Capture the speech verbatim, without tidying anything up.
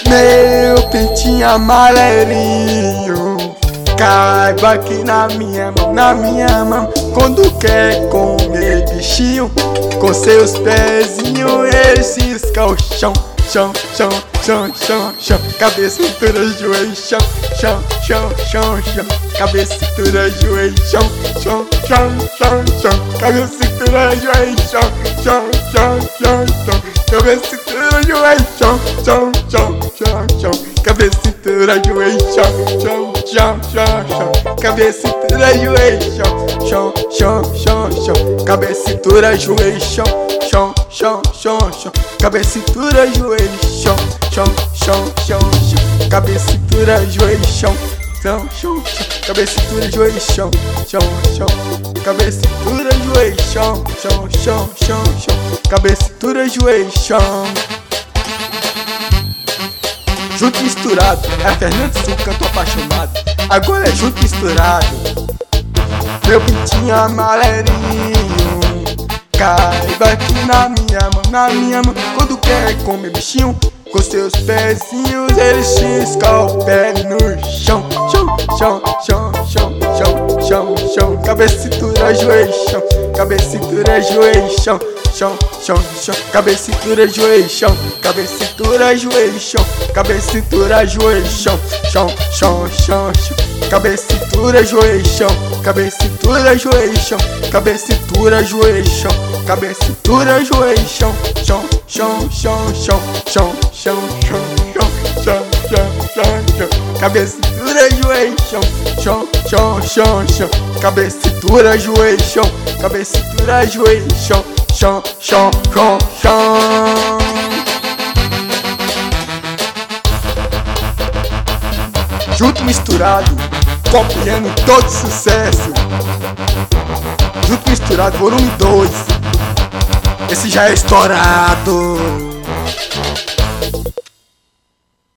Meu pintinho amarelinho, caiba aqui na minha mão, na minha mão. Quando quer comer bichinho, com seus pezinhos ele cisca o chão. Chão, chão, chão, chão, chão. Cabeça, cintura, joelho, chão. Chão, chão, chão, chão. Cabeça, cintura, joelho, chão. Chão, chão, chão, chão. Cabeça, cintura, joelho, chão. Chão, chão, chão, chão. Cabeça, cintura, joelho, chão. Chão, chão, chão, chão. Cabeça, cintura, joelho, chão. Chão, chão, chão, chão. Cabeça, cintura, joelho, chão. Chão, chão, chão, chão. Cabeça, cintura, joelho, chão. Chão, chão, chão, chão. Cabeça, cintura, joelho, chão. Chão, chão, chão, chão. Cabeça, cintura, joelho, chão. Chão, chão, chão. Cabeça, cintura, joelho, chão. Chão, chão. Cabeça, cintura, joelho, chão. Chão, chão, chão, chão. Cabeça, cintura, joelho, chão. Junto misturado, é a Fernanda Sul que eu tô apaixonado. Agora é junto misturado. Meu pintinho amarelinho, caiba aqui na minha mão, na minha mão. Quando quer comer bichinho, com seus pezinhos ele cisca o pé no chão. Chão, chão, chão, chão, chão, chão, chão. Cabeça, cintura, joelho, chão. Cabeça, cintura, joelho, chão. Chão, chão, chão. Cabeça, cintura, joelho, chão. Cabeça, cintura, joelho, chão. Cabeça, cintura, joelho, chão. Chão, chão, chão, chão. Cabeça, cintura, joelho, chão. Cabeça, cintura, joelho, chão. Cabeça, cintura, joelho, chão. Cabeça, cintura, joelho, chão. Chão, chão, chão, chão. Chão, chão, chão, chão. Chão, chão, chão, chão. Cabeça, cintura, joelho, chão. Chão, chão, chão, chão. Cabeça, cintura, joelho, chão. Cabeça, cintura, joelho, chão. Chão, chão, chão, chão. Junto misturado, copiando todo sucesso. Junto misturado, volume dois. Esse já é estourado.